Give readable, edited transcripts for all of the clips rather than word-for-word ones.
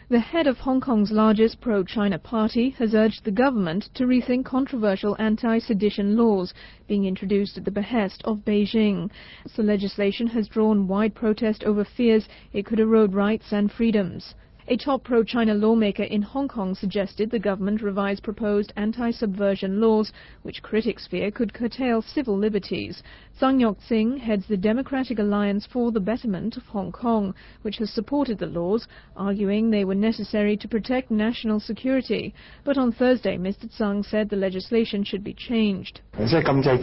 The head of Hong Kong's largest pro-China party has urged the government to rethink controversial anti-sedition laws being introduced at the behest of Beijing. The legislation has drawn wide protest over fears it could erode rights and freedoms. A top pro-China lawmaker in Hong Kong suggested the government revise proposed anti-subversion laws, which critics fear could curtail civil liberties. Zhang Yoqing heads the Democratic Alliance for the Betterment of Hong Kong, which has supported the laws, arguing they were necessary to protect national security. But on Thursday, Mr. Zhang said the legislation should be changed. Mr.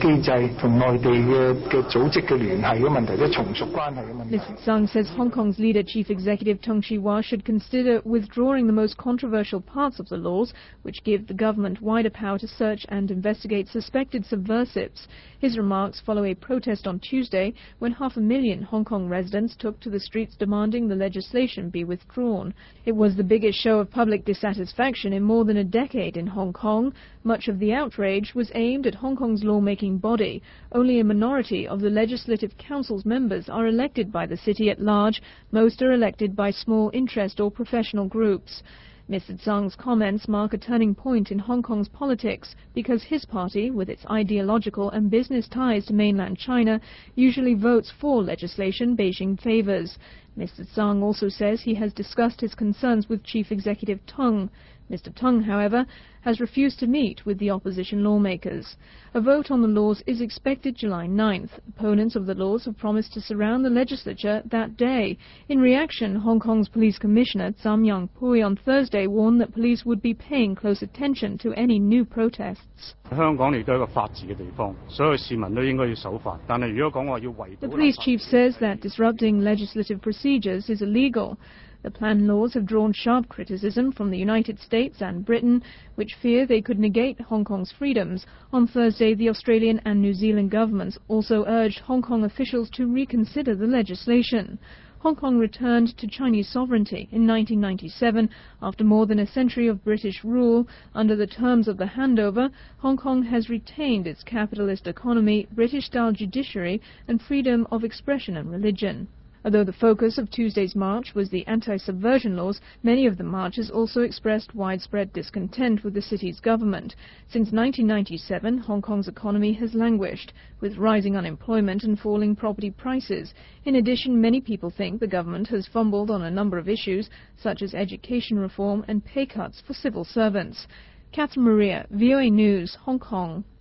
Zhang says Hong Kong's leader, Chief Executive Tung Chee-hwa, should consider withdrawing the most controversial parts of the laws, which give the government wider power to search and investigate suspected subversives. His remarks follow a protest on Tuesday when 500,000 Hong Kong residents took to the streets demanding the legislation be withdrawn. It was the biggest show of public dissatisfaction in more than a decade in Hong Kong. Much of the outrage was aimed at Hong Kong's lawmaking body. Only a minority of the Legislative Council's members are elected by the city at large. Most are elected by small interest or professional groups. Mr. Zhang's comments mark a turning point in Hong Kong's politics because his party, with its ideological and business ties to mainland China, usually votes for legislation Beijing favors. Mr. Zhang also says he has discussed his concerns with Chief Executive Tung. Mr. Tung, however, has refused to meet with the opposition lawmakers. A vote on the laws is expected July 9th. Opponents of the laws have promised to surround the legislature that day. In reaction, Hong Kong's Police Commissioner Tsam Yang-pui on Thursday warned that police would be paying close attention to any new protests. The police chief says that disrupting legislative procedures is illegal. The planned laws have drawn sharp criticism from the United States and Britain, which fear they could negate Hong Kong's freedoms. On Thursday, the Australian and New Zealand governments also urged Hong Kong officials to reconsider the legislation. Hong Kong returned to Chinese sovereignty in 1997 after more than a century of British rule. Under the terms of the handover, Hong Kong has retained its capitalist economy, British-style judiciary, and freedom of expression and religion. Although the focus of Tuesday's march was the anti-subversion laws, many of the marchers also expressed widespread discontent with the city's government. Since 1997, Hong Kong's economy has languished, with rising unemployment and falling property prices. In addition, many people think the government has fumbled on a number of issues, such as education reform and pay cuts for civil servants. Catherine Maria, VOA News, Hong Kong.